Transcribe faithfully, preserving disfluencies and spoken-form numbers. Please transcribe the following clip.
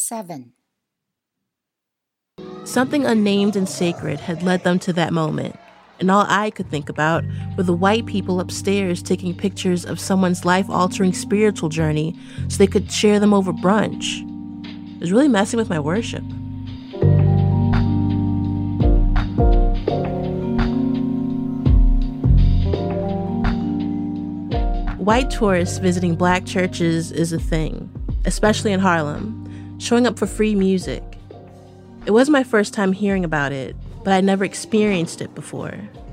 seven. Something unnamed and sacred had led them to that moment, and all I could think about were the white people upstairs taking pictures of someone's life-altering spiritual journey so they could share them over brunch. It was really messing with my worship. White tourists visiting black churches is a thing, especially in Harlem, showing up for free music. It was my first time hearing about it, but I'd never experienced it before.